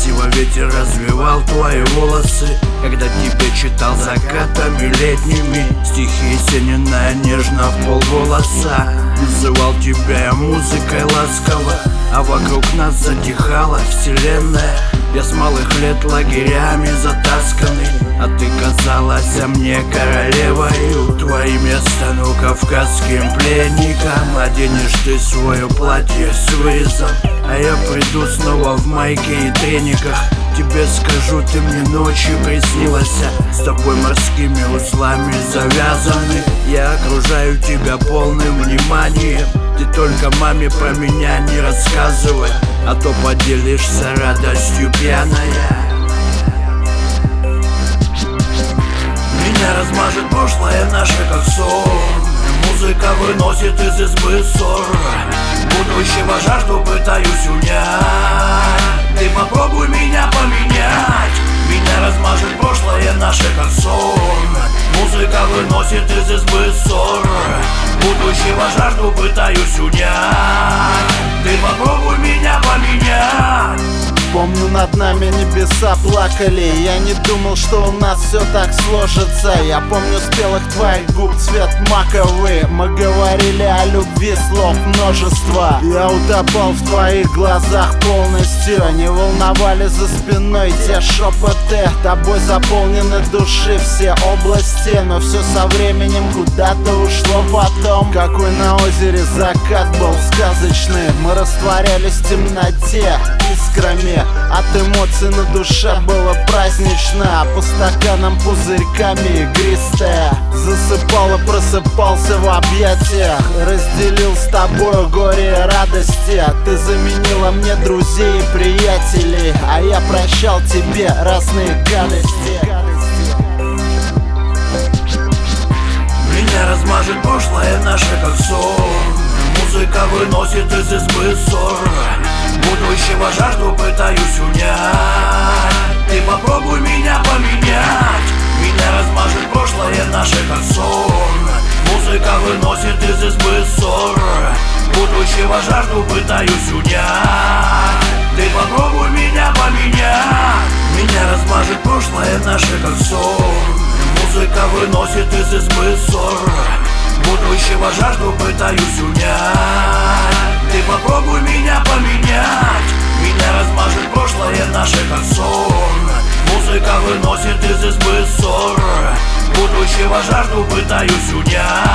Красиво ветер развивал твои волосы, когда тебе читал закатами летними стихи Есенина нежно в полголоса. Называл тебя я музыкой ласково, а вокруг нас затихала вселенная. Я с малых лет лагерями затасканный, а ты казалась мне королевою. Твои места, ну, кавказским пленникам. Оденешь ты свое платье с вырезом, а я приду снова в майке и трениках. Тебе скажу, ты мне ночью приснилась, с тобой морскими узлами завязаны. Я окружаю тебя полным вниманием, ты только маме про меня не рассказывай, а то поделишься радостью пьяная. Меня размажет прошлое наше как сон, музыка выносит из избы ссор. Будущего жажду пытаюсь унять, ты попробуй меня поменять. Меня размажет прошлое наше как сон, музыка выносит из избы ссор. Будущего жажду пытаюсь унять, ты попробуй меня поменять. Помню, над нами небеса плакали, я не думал, что у нас все так сложится. Я помню спелых твоих губ цвет маковый, мы говорили о любви, слов множество. Я утопал в твоих глазах полностью, не волновали за спиной те шепоты. Тобой заполнены души все области, но все со временем куда-то ушло потом. Какой на озере закат был сказочный, мы растворялись в темноте искрами. От эмоций на душе было празднично, а по стаканам пузырьками игристая. Засыпал и просыпался в объятиях, разделил с тобой горе и радости. Ты заменила мне друзей и приятелей, а я прощал тебе разные гадости. Меня размажет прошлое наше как сон, музыка выносит из избы ссор. Будущего жажду пытаюсь унять, ты попробуй меня поменять. Меня размажет прошлое наше как сон, музыка выносит из избы ссор. Будущего жажду пытаюсь унять, ты попробуй меня поменять. Меня размажет прошлое наше как сон, музыка выносит из избы ссор. Будущего жажду пытаюсь унять, ты попробуй меня поменять. Меня размажет прошлое наше как сон, музыка выносит из избы ссор. Будущего жажду пытаюсь унять.